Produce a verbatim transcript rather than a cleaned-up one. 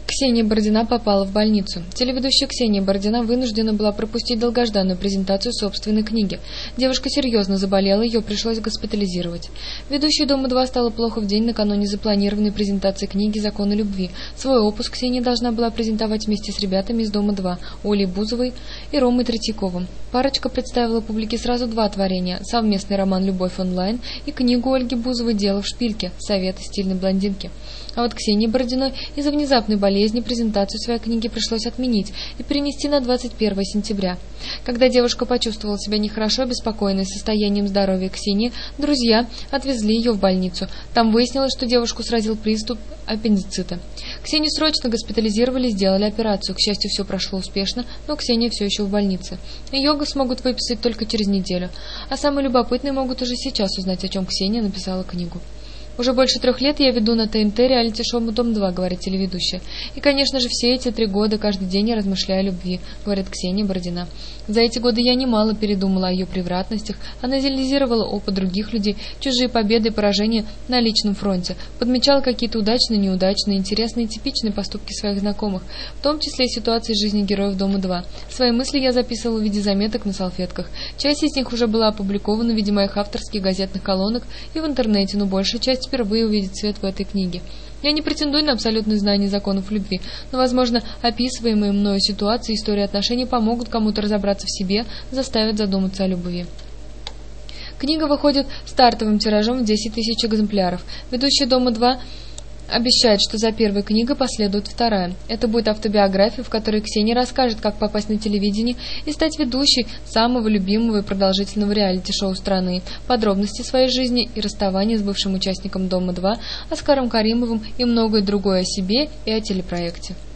Ксения Бородина попала в больницу. Телеведущая Ксения Бородина вынуждена была пропустить долгожданную презентацию собственной книги. Девушка серьезно заболела, ее пришлось госпитализировать. Ведущей «Дома-два» стало плохо в день накануне запланированной презентации книги «Законы любви». Свой опус Ксения должна была презентовать вместе с ребятами из «Дома-два» Олей Бузовой и Ромой Третьяковым. Парочка представила публике сразу два творения: совместный роман «Любовь онлайн» и книгу Ольги Бузовой «Дело в шпильке. Советы стильной блондинки». А вот Ксении Бородиной из-за внезапной болезни презентацию своей книги пришлось отменить и перенести на двадцать первое сентября. Когда девушка почувствовала себя нехорошо, обеспокоенной состоянием здоровья Ксении, друзья отвезли ее в больницу. Там выяснилось, что девушку сразил приступ аппендицита. Ксению срочно госпитализировали и сделали операцию. К счастью, все прошло успешно, но Ксения все еще в больнице. Ее смогут выписать только через неделю. А самые любопытные могут уже сейчас узнать, о чем Ксения написала книгу. «Уже больше трех лет я веду на ТНТ реалити-шоу «Дом-два», — говорит телеведущая. И, конечно же, все эти три года каждый день я размышляю о любви, — говорит Ксения Бородина. За эти годы я немало передумала о ее превратностях, анализировала опыт других людей, чужие победы и поражения на личном фронте, подмечала какие-то удачные, неудачные, интересные и типичные поступки своих знакомых, в том числе и ситуации из жизни героев «Дома-два». Свои мысли я записывала в виде заметок на салфетках. Часть из них уже была опубликована в виде моих авторских газетных колонок и в интернете, но большая часть впервые увидит свет в этой книге. Я не претендую на абсолютное знание законов любви, но, возможно, описываемые мною ситуации и истории отношений помогут кому-то разобраться в себе, заставят задуматься о любви. Книга выходит стартовым тиражом в десять тысяч экземпляров. Ведущая «Дома-два» обещает, что за первой книгой последует вторая. Это будет автобиография, в которой Ксения расскажет, как попасть на телевидение и стать ведущей самого любимого и продолжительного реалити-шоу страны, подробности своей жизни и расставания с бывшим участником «Дома-два» Оскаром Каримовым и многое другое о себе и о телепроекте.